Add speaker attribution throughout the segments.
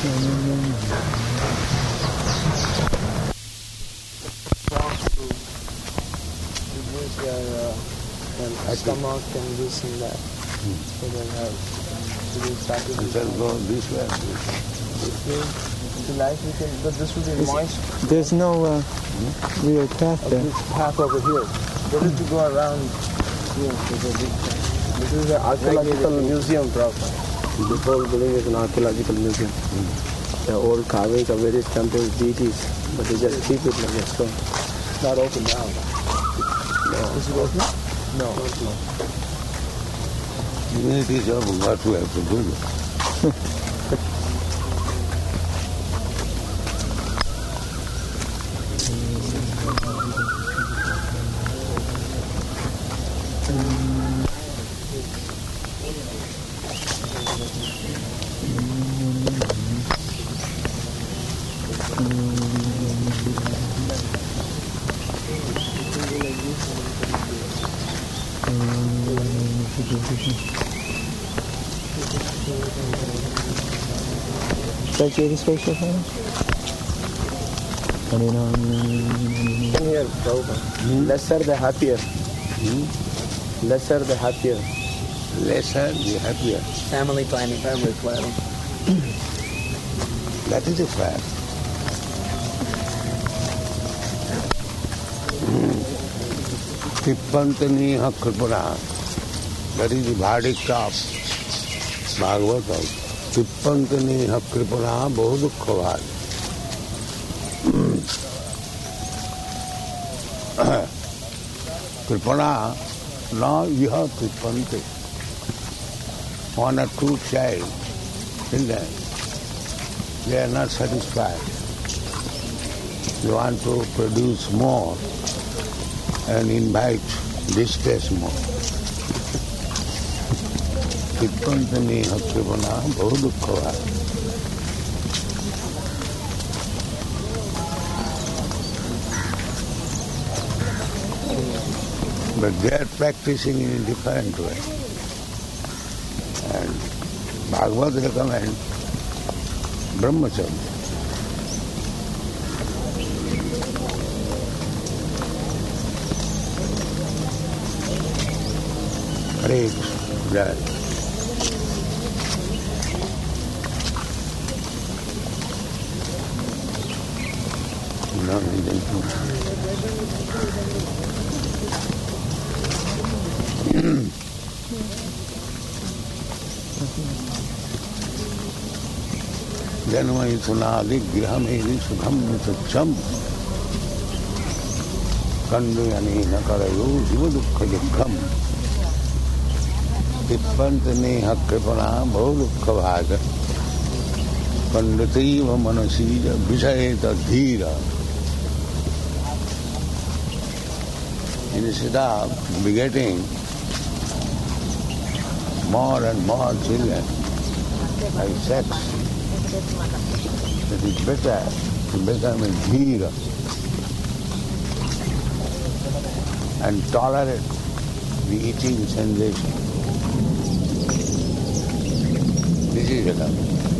Speaker 1: reduce their stomach and this and that. So they have to do practice.
Speaker 2: And then go this way.
Speaker 1: This way. If you like, we can, but this will be moist.
Speaker 3: There's no real path there.
Speaker 1: This path over here. There is to go around here. This is an archaeological museum, Prabhupada. The whole building is an archaeological museum. The old carvings of various temples, deities, but they just keep it like that. So it's not open now. No. Is it open? No. Not now.
Speaker 2: It is what we have to do.
Speaker 3: Should I do this way, Shofar?
Speaker 1: Here, Prabhupada. Lesser the happier. Lesser the happier.
Speaker 2: Lesser the happier.
Speaker 1: Family planning. Family planning.
Speaker 2: That is a fact. Tippantani Hakripana. That is the verdict of Bhagavatam. Tippantani Hakripana Bahudukkhavad. Kripana, now you have Tippante. One or two child, children, they are not satisfied. They want to produce more and invite distress more. Tippantani Hakripana Bahudukkhavad. But they are practicing in a different way. And Bhagavad recommends Brahmacharya. Hare Krishna. No, he didn't. Janmai sunadi grihamedi sukham nitacham kanduyani nakarayo jivadukha dukham tippantani hakripana bahudukha bhaga kandativa manasija visayeta dhira. Instead of begetting more and more children by sex, it is better to become a dhira and tolerate the eating sensation. This is enough.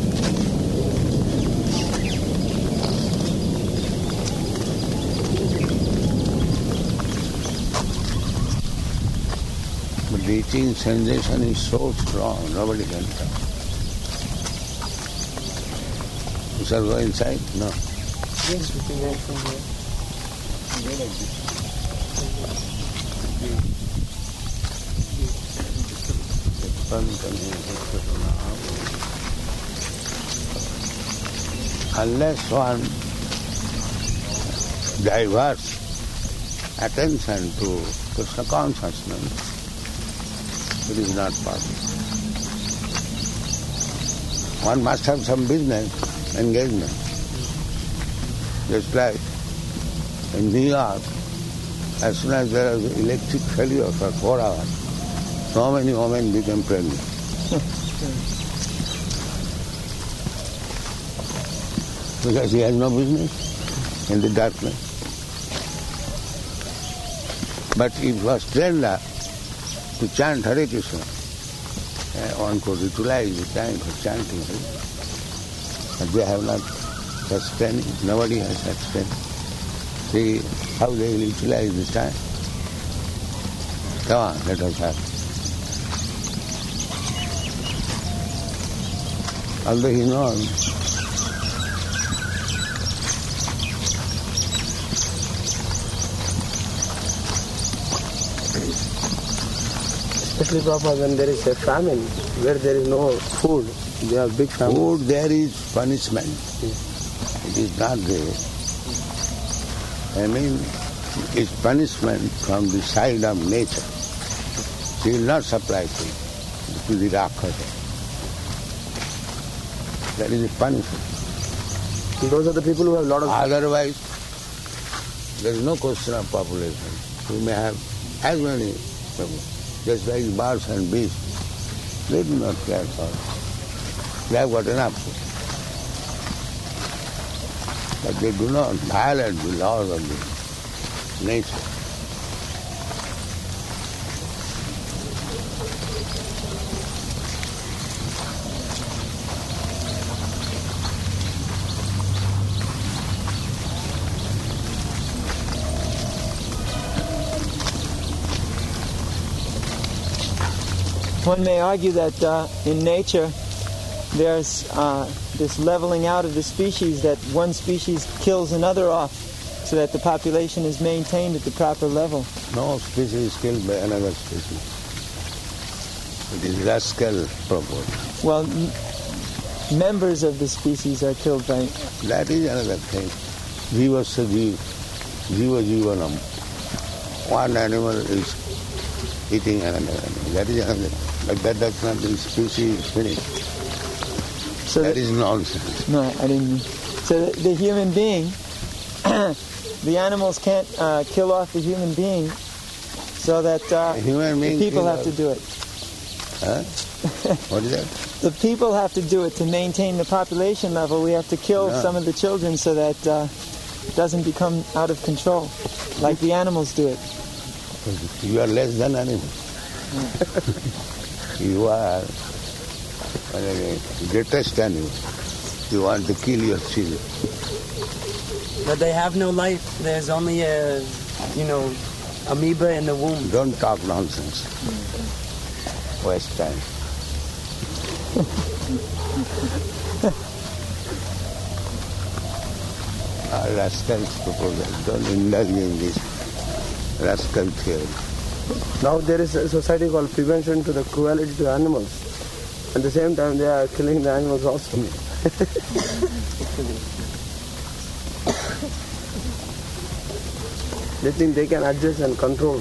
Speaker 2: But the eating sensation is so strong, nobody can tell. You shall go inside? No.
Speaker 1: Yes, we can go from here. Go like this.
Speaker 2: Unless one diverts attention to Krishna consciousness, it is not possible. One must have some business engagement. Just like in New York, as soon as there is electric failure for 4 hours, so many women become pregnant. Because he has no business in the darkness. But if he was trained to chant Hare Krishna, one could utilize the time for chanting Hare. But they have not such training. Nobody has such training. See how they will utilize this time. Come on, let us have. Although he knows,
Speaker 1: especially Prabhupada, when there is a famine, where there is no food, they have big famine.
Speaker 2: food there is punishment. It is not there. I mean, it's punishment from the side of nature. She will not supply food to the Rakshasa. That is a punishment.
Speaker 1: Those are the people who have a lot of...
Speaker 2: Otherwise, there is no question of population. You may have as many people, just like birds and beasts. They do not care for it. They have got enough food. But they do not violate the laws of the nature.
Speaker 3: One may argue that in nature there's this leveling out of the species, that one species kills another off so that the population is maintained at the proper level.
Speaker 2: No species is killed by another species. It is rascal property.
Speaker 3: Well, members of the species are killed by...
Speaker 2: That is another thing. Jivasya jiva jivanam. One animal is eating another animal. That is another. But that does not mean species is finished.
Speaker 3: So
Speaker 2: that is nonsense.
Speaker 3: No, I didn't mean... So the human being, the animals can't kill off the human being, so that the people have to do it.
Speaker 2: Huh? What is that?
Speaker 3: The people have to do it to maintain the population level. We have to kill some of the children so that it doesn't become out of control, like the animals do it.
Speaker 2: You are less than animals. You are the greatest animal. You want to kill your children.
Speaker 4: But they have no life. There's only a, amoeba in the womb.
Speaker 2: Don't talk nonsense. Waste time. Rascals proposal. Don't indulge in this rascal theory.
Speaker 1: Now there is a society called Prevention to the Cruelty to Animals. At the same time, they are killing the animals also. They think they can adjust and control.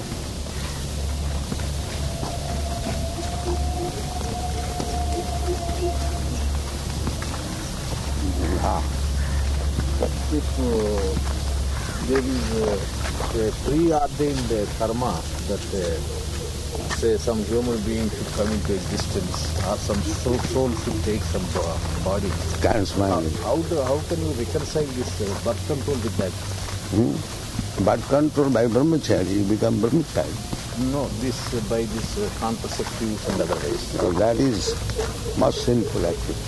Speaker 5: If there is a preordained karma that say some human being should come into existence or some soul should take some body.
Speaker 2: Can't smile.
Speaker 5: How can you reconcile this birth control with that?
Speaker 2: Birth control by brahmachari, you become brahmachari.
Speaker 5: No, this by this contraceptives and other ways.
Speaker 2: So that is most sinful activity.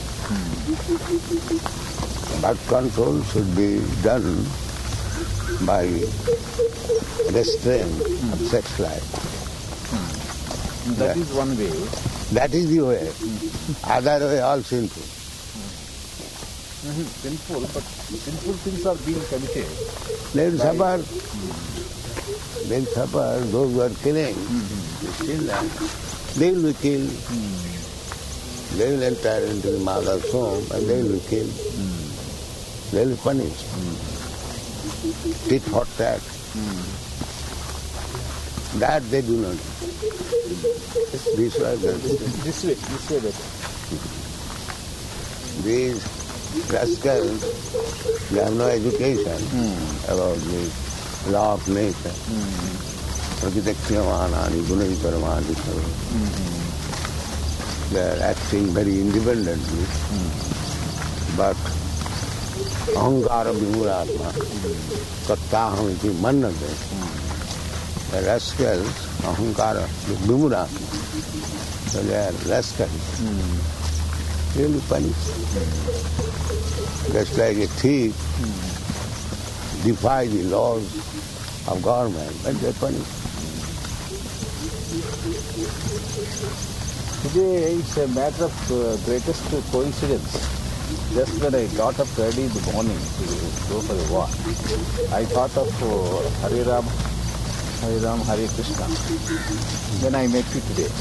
Speaker 2: Birth control should be done by restraint of sex life.
Speaker 5: That is one way.
Speaker 2: That is the way. Other way, all sinful.
Speaker 5: Sinful, but sinful things are being committed.
Speaker 2: They will suffer. They will suffer. Those who are killing, they will be killed. They will enter into the mother's home and they will be killed. They will be punished. Tit for tat. That they do not do. This way that. These rascals, they have no education about the law of nature. Prakritakshyamanani, gunaiparamani. They are acting very independently, but ahankara vimuratma, kattaham iti mannate. The rascals, ahankara vimuratma. So they are rascals. really punished. Just like a thief defies the laws of government, but they're punished.
Speaker 5: Today it's a matter of greatest coincidence. Just when I got up early in the morning to go for a walk, I thought of Hare Ram, Hare Krishna. Then I met you today.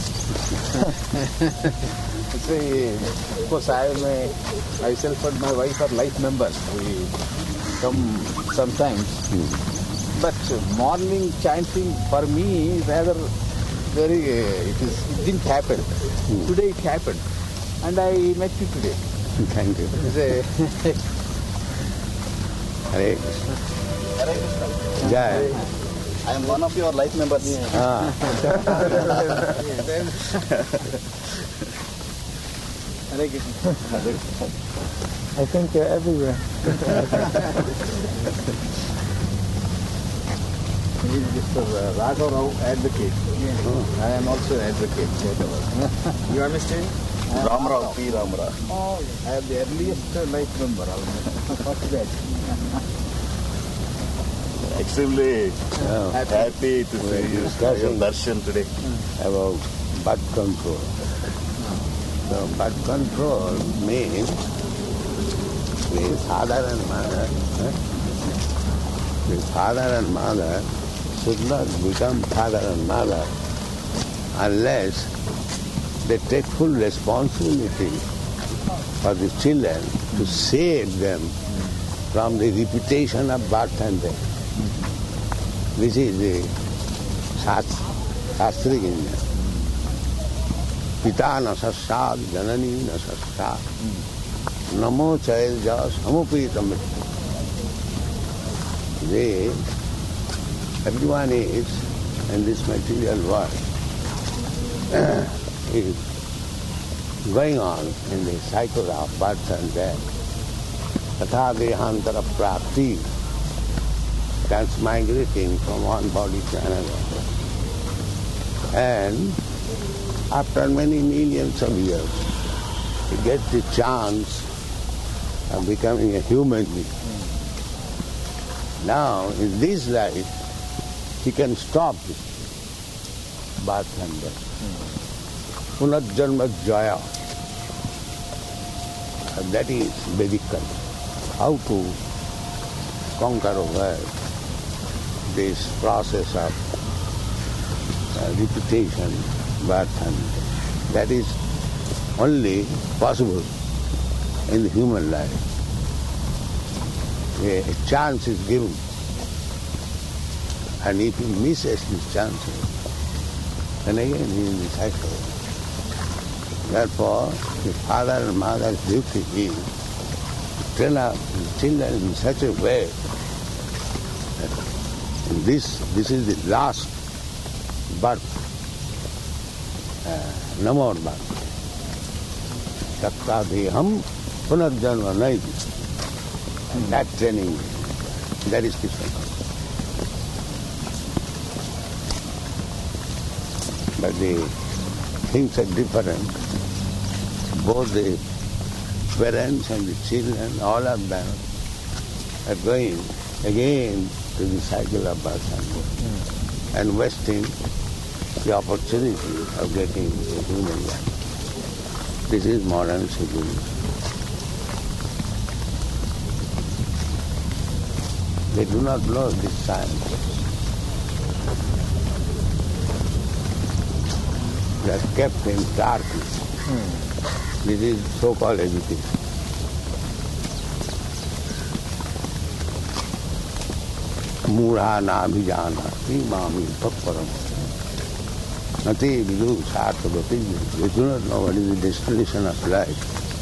Speaker 5: Of course, myself and my wife are life members. We come sometimes. But morning chanting for me rather it didn't happen. Today it happened, and I met you today.
Speaker 2: Thank you. Hare Krishna.
Speaker 6: Hare Krishna.
Speaker 2: Jai.
Speaker 6: I am one of your life members.
Speaker 5: Hare Krishna.
Speaker 3: I think they're everywhere.
Speaker 5: He is Mr. Raghav Rao, advocate. I am also advocate.
Speaker 6: You are Mr. Ram Rao, P. Ram Rao.
Speaker 5: I am the earliest life member. First batch.
Speaker 6: Extremely happy to see you
Speaker 2: discussing
Speaker 6: darshan today.
Speaker 2: about birth control. So birth control means the father and mother should not become father and mother unless they take full responsibility for the children to save them from the repetition of birth and death. This is the Shastric India. Pita na sassad, janani na sassad. Namo chailja samupitam. Everyone is in this material world is going on in the cycle of birth and death. Tatha dehantara prapti, transmigrating from one body to another. And after many millions of years, he gets the chance of becoming a human being. Now, in this life, he can stop it. Birth and death. Punarjanma jaya. That is Vedic culture. How to conquer over this process of repetition, birth and death. That is only possible in the human life. A chance is given. And if he misses this chance, then again he is in the cycle. Therefore, the father and mother's duty is to train up the children in such a way that this is the last birth, no more birth. Tattadeham punarjanma naiti. And that training, that is Krishna consciousness. But the things are different. Both the parents and the children, all of them are going again to the cycle of birth and death and wasting the opportunity of getting a human life. This is modern civilization. They do not know this science. They are kept in darkness. This is so-called education. Mura nabhijanati mami paparam. Nati vidu sartavati. They do not know what is the destination of life.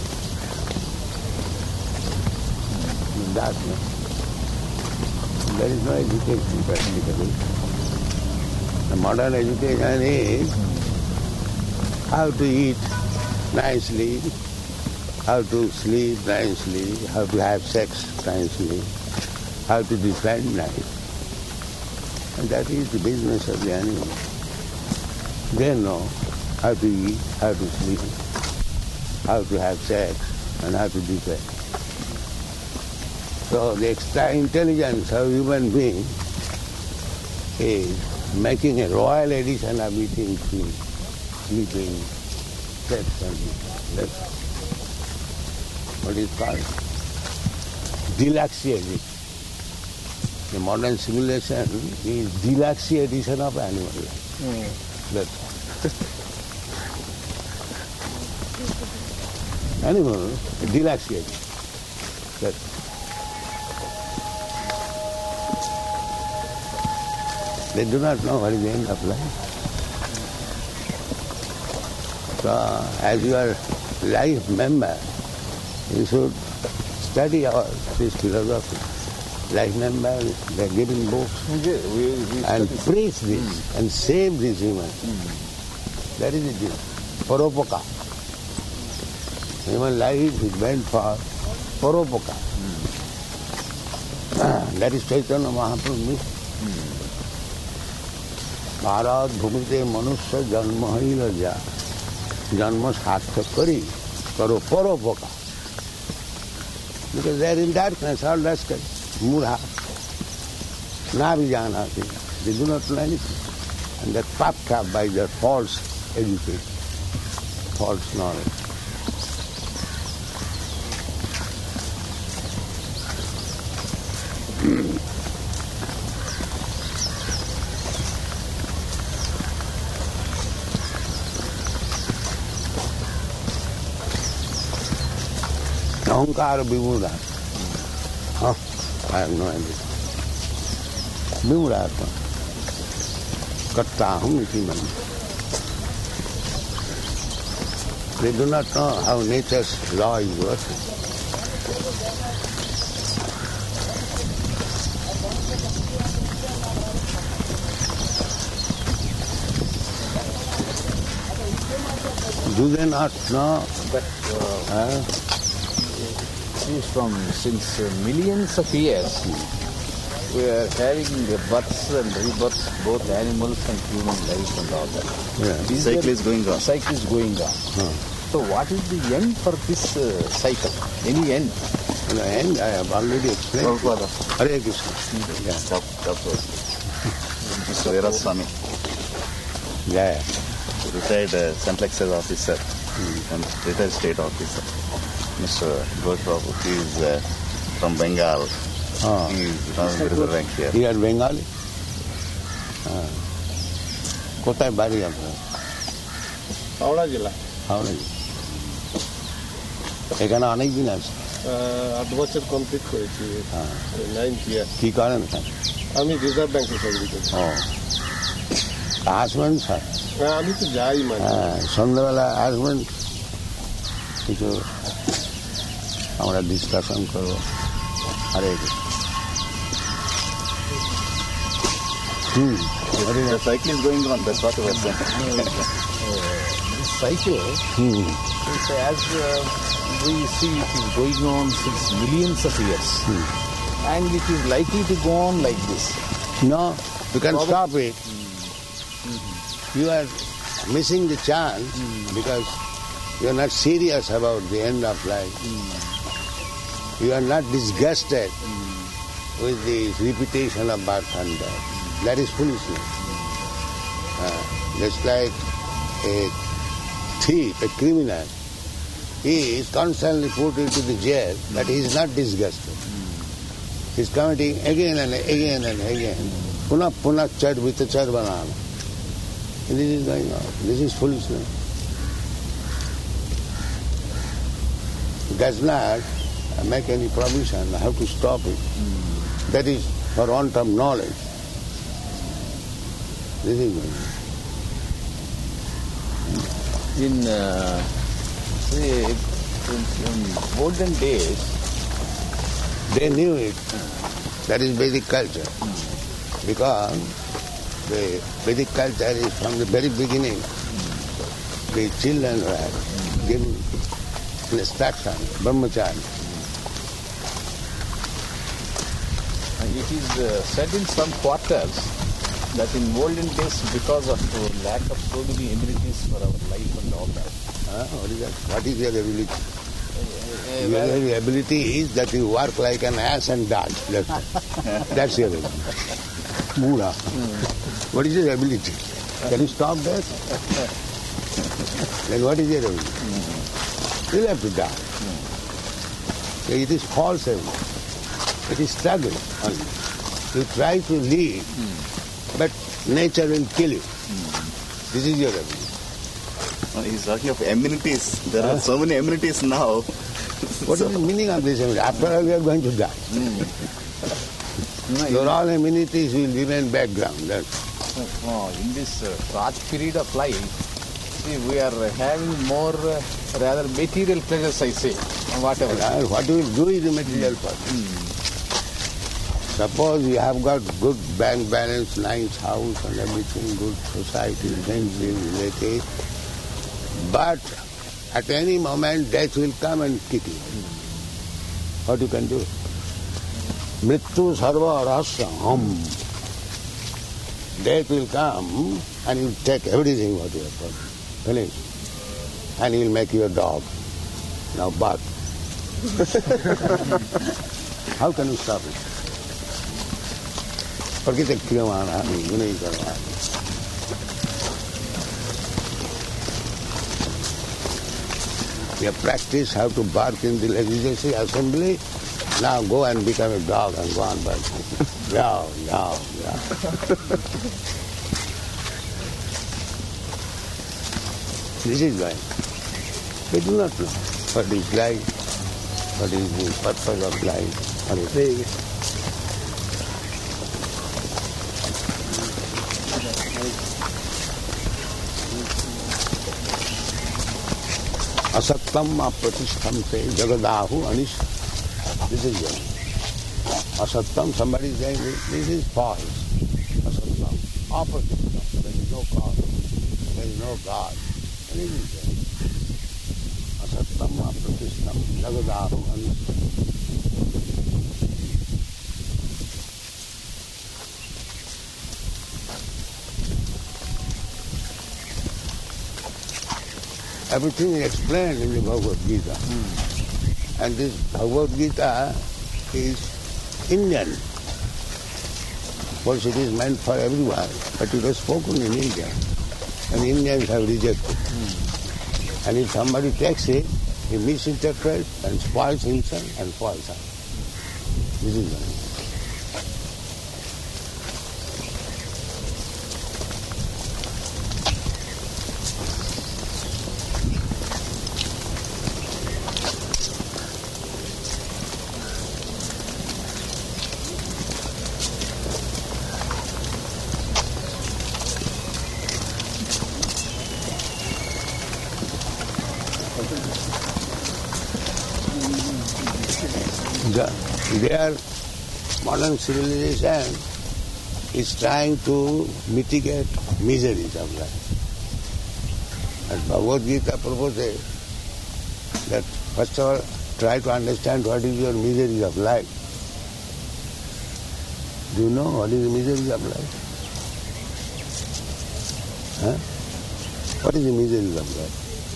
Speaker 2: In darkness. There is no education practically. The modern education is how to eat nicely, how to sleep nicely, how to have sex nicely, how to defend life. And that is the business of the animal. They know how to eat, how to sleep, how to have sex and how to decay. So the extra intelligence of human being is making a royal edition of eating food, sleeping, sex and that's what is called deluxe edition. The modern civilization is deluxe edition of animal life. That's animal, deluxe edition. That's they do not know what is the end of life. So, as your life member, you should study this philosophy. Life member, they are giving books and preach this and save this human. That is it. Paropoka. Human life is meant for paropoka. That is Chaitanya Mahaprabhu mission. Bharat भूमिते मनुष्य जन्म ही लज्जा जन्म सार्थक करी करो परोपकार because they are in darkness, all rascal, mudha, na bhi jana, they do not know anything and they are puffed up by their false education, false knowledge. Ahankara Vimura. I have no idea. Vimura. Katta hum iti man. They do not know how nature's law is working. Do they not know?
Speaker 5: But since millions of years, we are having the births and rebirths, both animals and human life and all that.
Speaker 2: Yeah.
Speaker 6: Cycle is going on.
Speaker 5: Cycle is going on. So what is the end for this cycle? Any end?
Speaker 2: In the end, I have already explained.
Speaker 6: Prabhupada.
Speaker 2: Hare Krishna. Yeah.
Speaker 6: Mr. Veera Swami,
Speaker 2: Yeah.
Speaker 6: retired Central Excise officer and retired state officer. Mr. Ghosh Babu, he is from Bengal. He is from the rank here.
Speaker 2: You are Bengali? কোথায় বাড়ি আপনার?
Speaker 1: হাওড়া জেলা।
Speaker 2: হাওড়া। এখানে অনেক দিন আছে?
Speaker 1: 8 বছর complete করেছি। 9th year।
Speaker 2: কি করেন?
Speaker 1: আমি রিজার্ভ ব্যাংকে চাকরি করি।
Speaker 2: আসবেন স্যার?
Speaker 1: আমি তো যাই মানে।
Speaker 2: সন্ধ্যাবেলা আসবেন, কিছু আমরা ডিসকাশন করবো। আরে
Speaker 6: The cycle is going on, that's what we are saying.
Speaker 5: This cycle, as we see, it is going on since millions of years. And it is likely to go on like this.
Speaker 2: No, you can stop it. You are missing the chance because you are not serious about the end of life. You are not disgusted with the repetition of birth and death. That is foolishness. Just like a thief, a criminal, he is constantly put into the jail, but he is not disgusted. He is committing again and again and again. Punah chad vitachar banana. This is going on. This is foolishness. It does not make any provision how to stop it. That is for want of knowledge. This is going on.
Speaker 5: In olden days,
Speaker 2: they knew it. That is Vedic culture. Because the Vedic culture is from the very beginning. The children were given instruction, brahmacharya.
Speaker 5: it is said in some quarters that in olden days, because of lack of so many amenities for our life and all that,
Speaker 2: What is that? What is your ability? Your ability is that you work like an ass and dodge. That's your ability. Mura. What is your ability? Can you stop that? Then what is your ability? You have to die. So it is false ability. It is struggle only. You try to live, but nature will kill you. This is your ability.
Speaker 6: He's talking of amenities. There are so many amenities now.
Speaker 2: What is the meaning of this amenity? After all, we are going to die. Your all amenities will remain background.
Speaker 5: In this short period of life, see, we are having more rather material pleasures, I say, whatever.
Speaker 2: What you will do is the material part. Suppose you have got good bank balance, nice house and everything, good society, friends, relatives, but at any moment death will come and kick you. What you can do? Mrityu sarva rasam. Death will come and he will take everything what you have got. Finish. And he will make you a dog. Now bark. How can you stop it? We have practiced how to bark in the legislative assembly. Now go and become a dog and go on barking. Yow, yow, yow. This is life. We do not know what is life, what is the purpose of life. Asattam apratiஷ்ഠம் te jagadahu anish. This is it. Asattam, somebody is saying this is false. Asattam, apratiஷ்ഠம். There is no cause. There is no God. What is it? Asattam apratiஷ்ഠം jagadahu anish. Everything is explained in the Bhagavad Gita. And this Bhagavad Gita is Indian. Of course it is meant for everyone, but it was spoken in India. And Indians have rejected. And if somebody takes it, he misinterprets and spoils himself and spoils us. This is it. Their modern civilization is trying to mitigate miseries of life. And Bhagavad Gita proposes that first of all try to understand what is your miseries of life. Do you know what is the miseries of life? Huh? What is the miseries of life?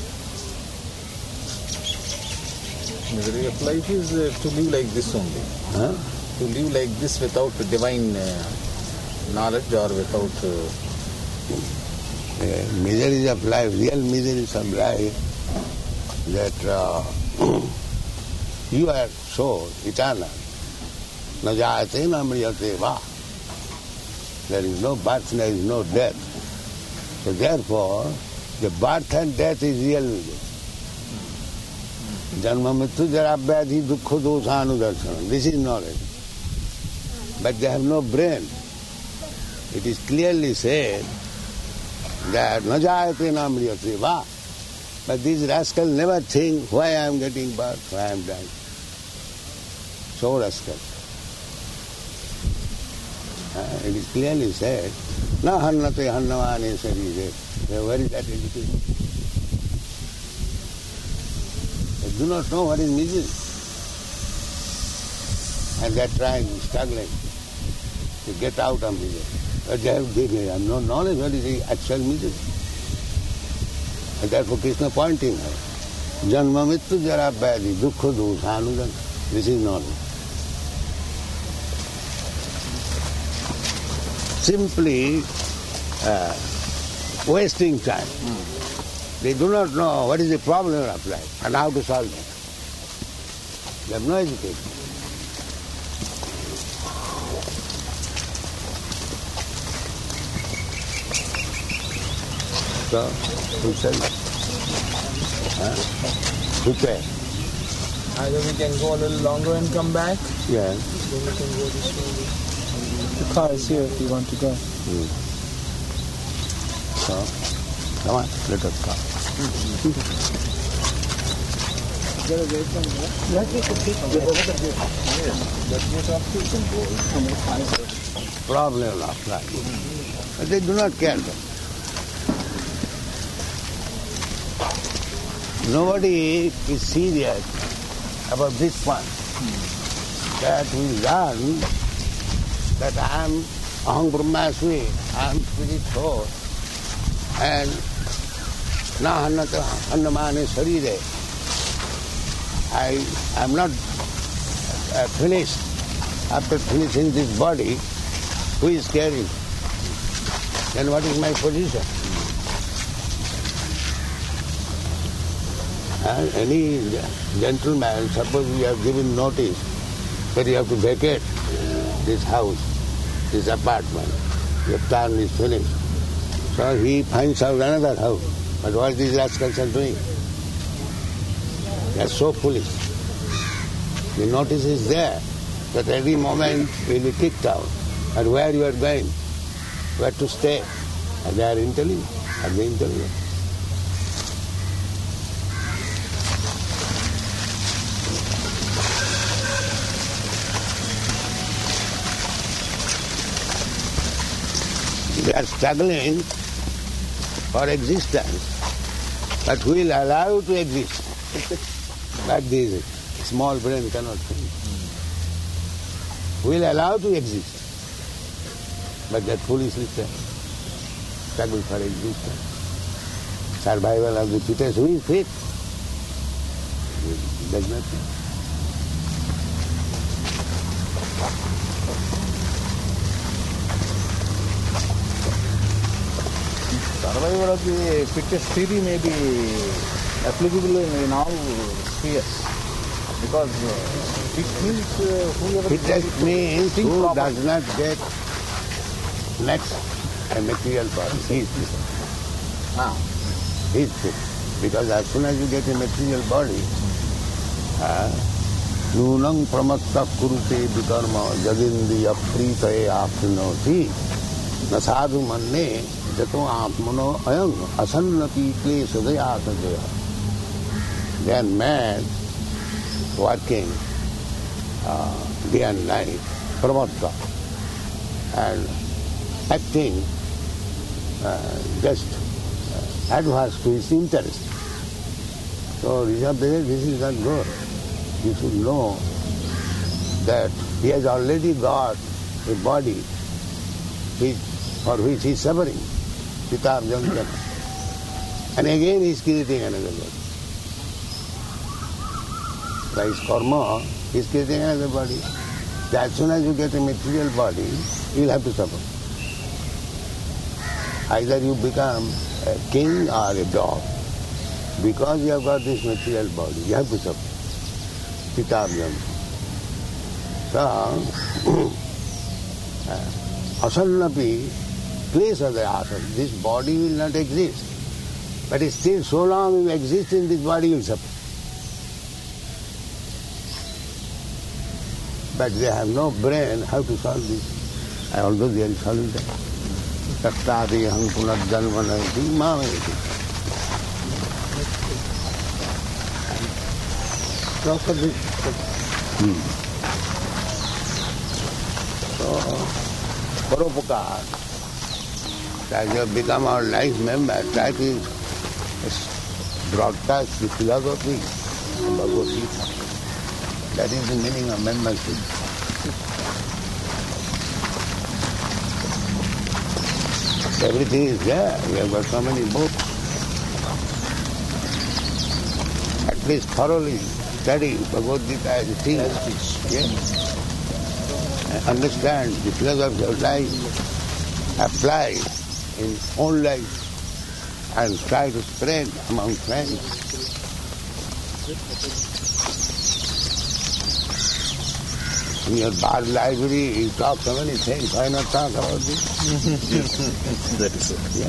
Speaker 5: Misery of life is to live like this only.
Speaker 2: Huh?
Speaker 5: To live like this without divine knowledge or without...
Speaker 2: miseries of life, real miseries of life, that you are so eternal. Na jayate na mriyate va. There is no birth, there is no death. So therefore, the birth and death is real misery. Janma mrityu jara vyadhi dukkha dosanudarsana. This is knowledge. But they have no brain. It is clearly said that na jayate na mriyate va. But these rascals never think why I am getting birth, why I am dying. So rascal. It is clearly said, na hannate hannavane sarire. Where is that education? They do not know what is misery. And they are trying, struggling to get out of misery. But they have no knowledge what is the actual misery. And therefore Krishna pointing out, Janma Mittu Jara Vyadhi Dukkha Dosha Anujan. This is not simply wasting time. They do not know what is the problem of life and how to solve it. They have no education. So, who says? Prepare.
Speaker 1: Either we can go a little longer and come back.
Speaker 2: Yeah.
Speaker 1: Then we can go this way.
Speaker 3: The car is here if you want to go.
Speaker 2: So, come on, let us go. Problem of life. But they do not care. Nobody is serious about this one. That we learn that I am Aham Brahmasmi, I am spirit soul, and na hannata annamane sarire. I am not finished. After finishing this body, who is caring? Then what is my position? And any gentleman, suppose we have given notice that you have to vacate this house, this apartment, your term is finished. So he finds out another house. But what these rascals are doing? They are so foolish. The notice is there that every moment you will be kicked out. And where you are going, where to stay. And they are intelligent. Are they intelligent? They are struggling for existence, but who will allow to exist? But this small brain cannot think. Who will allow to exist? But that foolishly struggle for existence. Survival of the fittest. Who is fit? Does not think.
Speaker 5: Survival of the fittest theory may be applicable in all spheres. Because it means whoever...
Speaker 2: Fittest means who does not get next a material body. He is fit. He is fit. Because as soon as you get a material body, nunang pramatta kurute vikarma jadindi apritaye aprinoti nasadu manne jato atmano ayam asannati klesha daya. They are mad, working day and night, pramatta, and acting just adverse to his interest. So this is not good. You should know that he has already got a body for which he is suffering, Pitar Jantan. And again he is creating another body. By his karma, he is creating another body. So as soon as you get a material body, you will have to suffer. Either you become a king or a dog. Because you have got this material body, you have to suffer. Pitar Jantan. So, asannapi, klesha daya. This body will not exist. But still, so long you exist in this body, you will suffer. But they have no brain how to solve this. Although they are solving that. Tattadi hang punarjanvanati mameti. So, Paropakar. As you have become our life member, try to broadcast the philosophy of Bhagavad Gita. That is the meaning of membership. Everything is there. We have got so many books. please thoroughly study Bhagavad Gita as it is. Yes. And understand the philosophy of life, apply in own life, and try to spread among friends. In your bar library, you talk so many things. Why not talk about this?
Speaker 6: That is it.
Speaker 2: Yeah.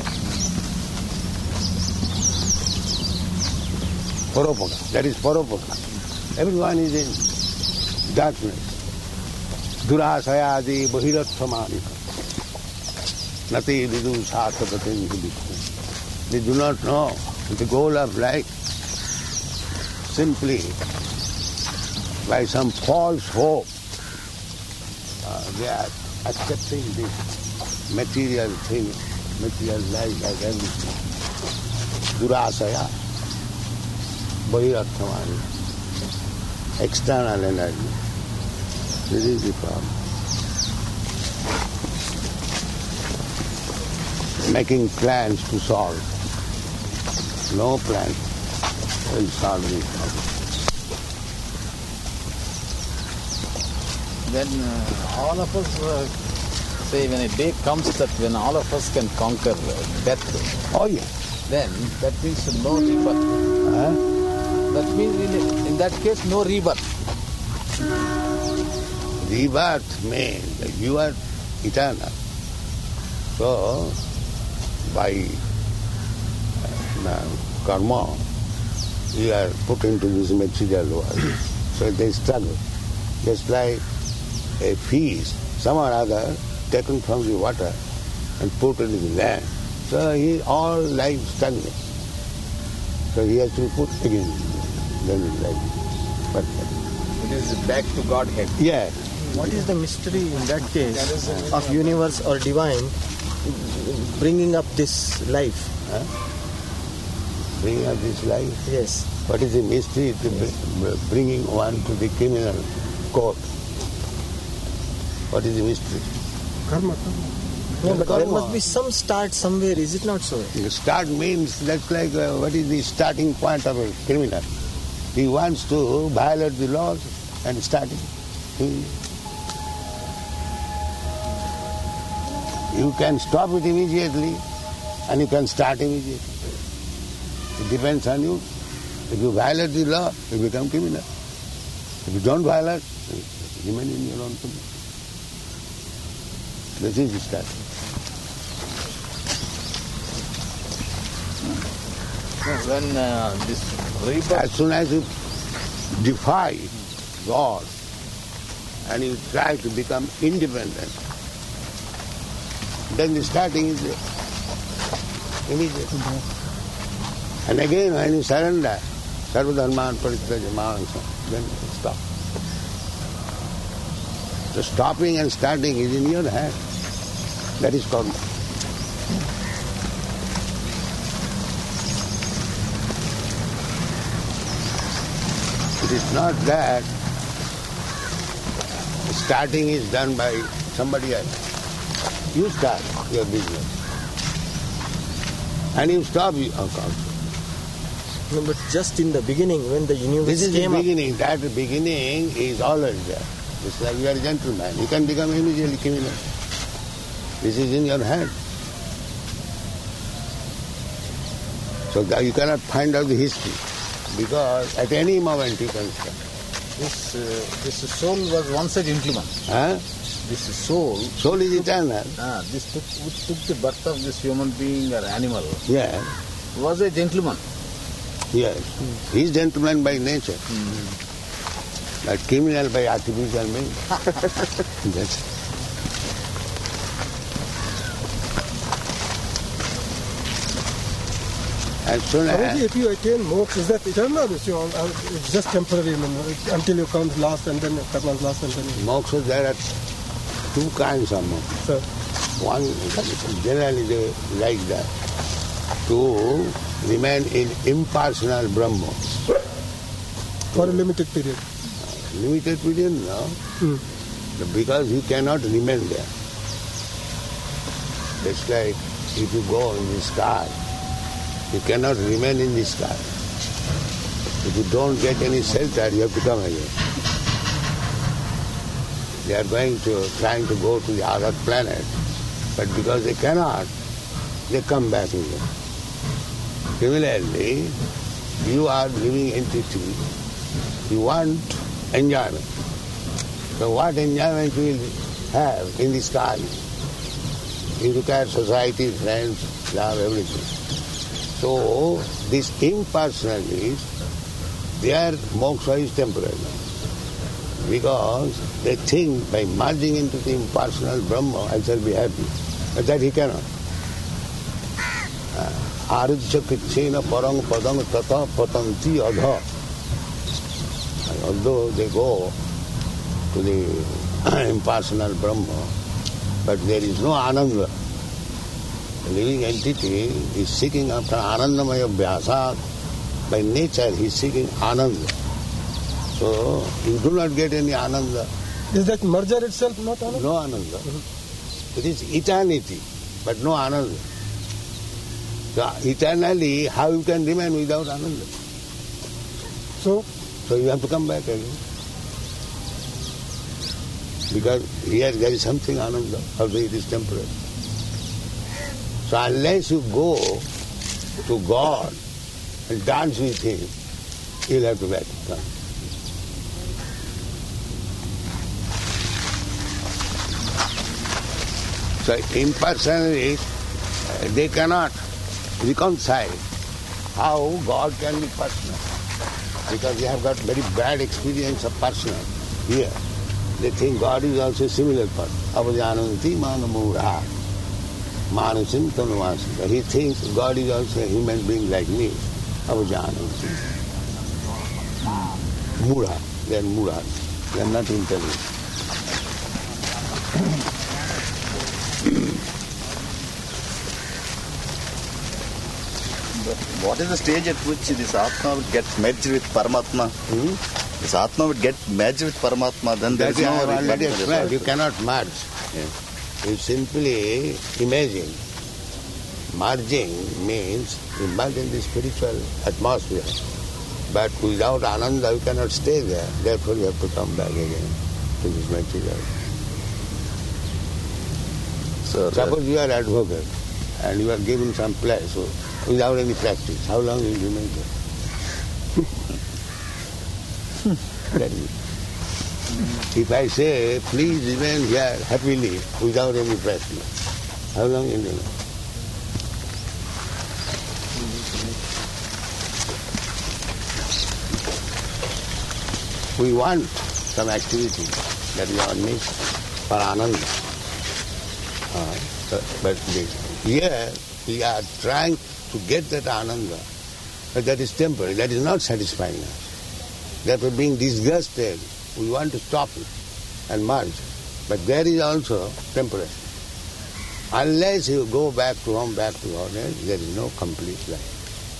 Speaker 2: Paropaka. That is Paropaka. Everyone is in darkness. Durasayadi Bahirathamani. Nati vidu sāsatatin vidikku. They do not know the goal of life. Simply by some false hope, they are accepting this material thing, material life as everything. Durasaya, Bahirathamani, external energy. This is the problem. Making plans to solve. No plan will solve this problem.
Speaker 5: Then all of us, say when a day comes that when all of us can conquer death,
Speaker 2: Oh yeah.
Speaker 5: then that means no rebirth.
Speaker 2: Huh?
Speaker 5: That means in that case no rebirth.
Speaker 2: Rebirth means that you are eternal. So, by karma, you are put into this material world. So they struggle. Just like a fish, some or other, taken from the water and put into the land. So he all life struggling. So he has to be put again. Then his life is perfect.
Speaker 5: It is back to Godhead.
Speaker 2: Yeah.
Speaker 1: What is the mystery in that case of universe or divine bringing up this life?
Speaker 2: Huh? Bringing up this life?
Speaker 1: Yes.
Speaker 2: What is the mystery to bringing one to the criminal court? What is the mystery?
Speaker 1: Karma. No, but there must be some start somewhere, is it not so?
Speaker 2: The start means that's like what is the starting point of a criminal? He wants to violate the laws and starting. You can stop it immediately and you can start immediately. It depends on you. If you violate the law, you become criminal. If you don't violate, you remain in your own position. This is the start.
Speaker 5: When this rebirth,
Speaker 2: As soon as you defy God and you try to become independent, then the starting is there. Immediate. And again, when you surrender, Sarvadharman Parityaja Mahamsa, then stop. So stopping and starting is in your hand. That is karma. It is not that starting is done by somebody else. You start your business. And you stop your account.
Speaker 1: No, but just in the beginning, when the universe
Speaker 2: This is the
Speaker 1: came up,
Speaker 2: beginning. That beginning is always there. It's like you are a gentleman. You can become immediately criminal. This is in your hand. So that you cannot find out the history. Because at any moment you can start.
Speaker 5: this soul was once a gentleman.
Speaker 2: Huh?
Speaker 5: This soul,
Speaker 2: Soul is eternal.
Speaker 5: this took the birth of this human being or animal,
Speaker 2: Yeah.
Speaker 5: was a gentleman.
Speaker 2: Yes. He is gentleman by nature. But criminal by artificial means. That's as soon as
Speaker 7: If you attain moksha, is that eternal or it's just temporary? Until you come last and then comes last and then...
Speaker 2: moksha, there are two kinds of moksha.
Speaker 7: Sir.
Speaker 2: One, generally they like that, to remain in impersonal Brahma.
Speaker 7: For a limited period.
Speaker 2: Limited period, no. Because you cannot remain there. It's like if you go in the sky, you cannot remain in the sky. If you don't get any shelter, you have to come again. They are trying to go to the other planet, but because they cannot, they come back again. Similarly, you are living entity, you want enjoyment. So what enjoyment you will have in the sky? You look at society, friends, love, everything. So this impersonal is, their moksha is temporary. Because they think by merging into the impersonal Brahma, I shall be happy. But that he cannot. Arujya kichena parang padang tata patanti adha. Although they go to the impersonal Brahma, but there is no Ananda. The living entity is seeking after Anandamaya Vyasa. By nature he is seeking Ananda. So you do not get any Ananda.
Speaker 7: Is that merger itself not Ananda?
Speaker 2: No Ananda. It is eternity, but no Ananda. So eternally, how you can remain without Ananda?
Speaker 7: So
Speaker 2: you have to come back again. Because here there is something Ananda, although it is temporary. So unless you go to God and dance with Him, you will have to back come. So impersonalists, they cannot reconcile how God can be personal. Because they have got very bad experience of personal here. They think God is also a similar person. Avajananti manamura. Manusim tanuvasita. He thinks God is also a human being like me. Avajananti. Mura. They are muras. They are not intelligent.
Speaker 6: What is the stage at which this Atma will get merged with Paramatma? This Atma would get merged with Paramatma, then there is no...
Speaker 2: already explained. You cannot merge.
Speaker 6: Yeah.
Speaker 2: You simply imagine. Merging means you merge in the spiritual atmosphere. But without Ananda you cannot stay there. Therefore you have to come back again to this material.
Speaker 6: So,
Speaker 2: suppose you are advocate and you are given some place without any practice. How long will you remain there? If I say, please remain here happily without any practice, how long will you remain? We want some activity that we are missed for Ananda. But here we are trying to get that Ananda, but that is temporary, that is not satisfying us. Therefore being disgusted, we want to stop it and merge. But there is also temporary. Unless you go back to home, back to God, there is no complete life.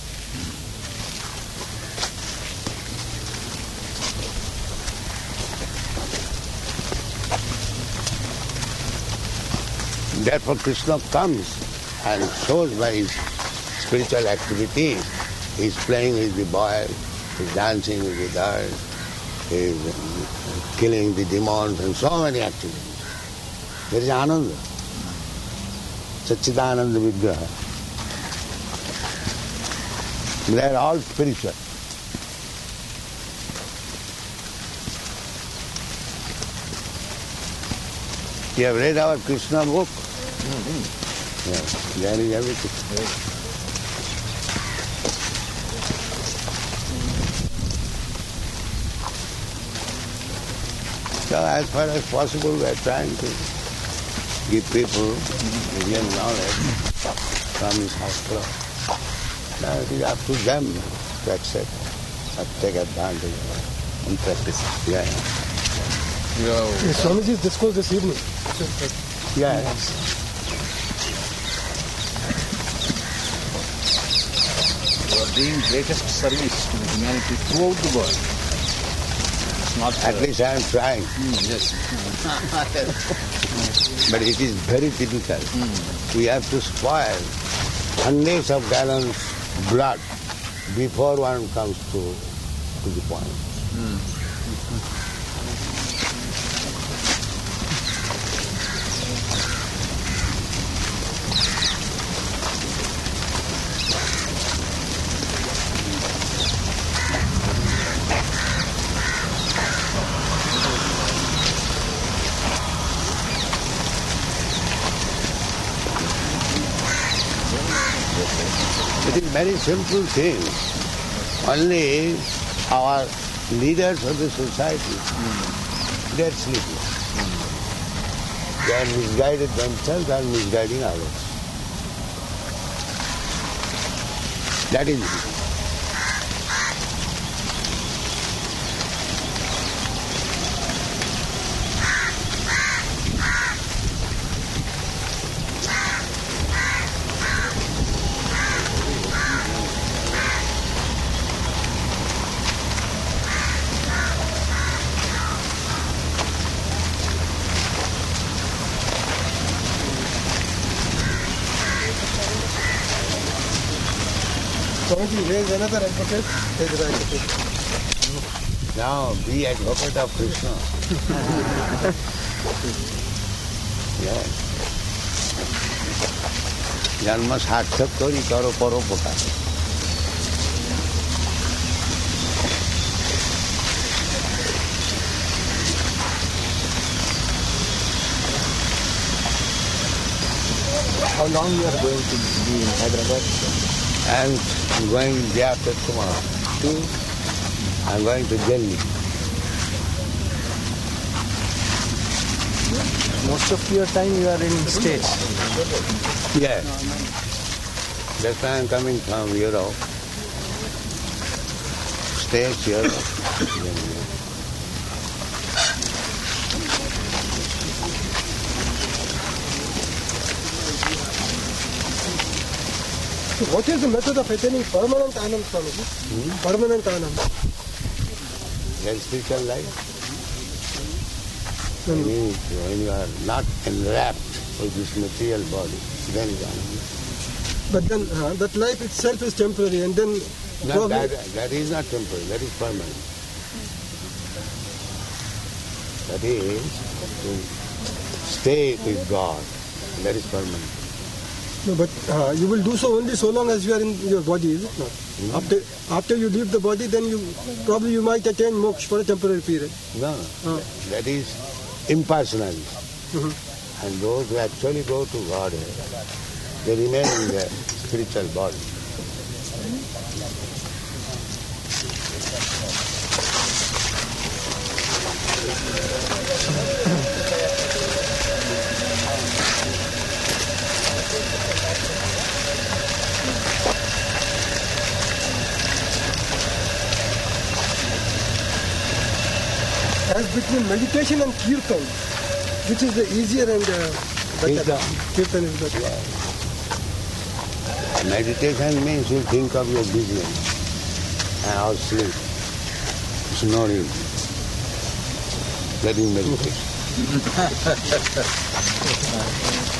Speaker 2: Therefore Krishna comes and shows by his spiritual activities. He is playing with the boy, he is dancing with the girl, he is killing the demons and so many activities. There is Ananda. Satchidananda Vigraha. They are all spiritual. You have read our Krishna book? Yeah, there is everything. So as far as possible we are trying to give people real knowledge from his Shastra. Now it is up to them to accept or take advantage of it and practice. Yeah.
Speaker 7: Swamiji's discourse this evening.
Speaker 2: Yes.
Speaker 5: You are doing greatest service to humanity throughout the world. It's not
Speaker 2: At least I am trying.
Speaker 5: Yes.
Speaker 2: But it is very difficult. We have to spoil hundreds of gallons blood before one comes to to the point. It is very simple thing. Only our leaders of the society, they are sleeping. They are misguided themselves and misguiding others. That is it.
Speaker 7: Swamiji, there is another advocate. There is an advocate.
Speaker 2: Now be advocate of Krishna. Yes. जन्म सार्थक करी करो परोपकार.
Speaker 1: How long you are going to be in Hyderabad?
Speaker 2: And I'm going day after tomorrow. I'm going to Delhi.
Speaker 1: Most of your time you are in States.
Speaker 2: Yes. That's why I'm coming from Europe. States, Europe.
Speaker 7: So what is the method of attaining permanent Anand, Swamiji? Permanent Anand.
Speaker 2: Then spiritual life. Means when you are not enwrapped with this material body, then it is.
Speaker 7: But then that life itself is temporary, and then
Speaker 2: No, that is not temporary, that is permanent. That is to stay with God, that is permanent.
Speaker 7: no, but you will do so only so long as you are in your body, is it not? After you leave the body, then you might attain moksha for a temporary period.
Speaker 2: No, that is impersonal. And those who actually go to God, they remain in their spiritual body.
Speaker 7: As between meditation and kirtan, which is the easier and better? Kirtan is better.
Speaker 2: Meditation means you think of your business and or sleep. Snoring. That is meditation.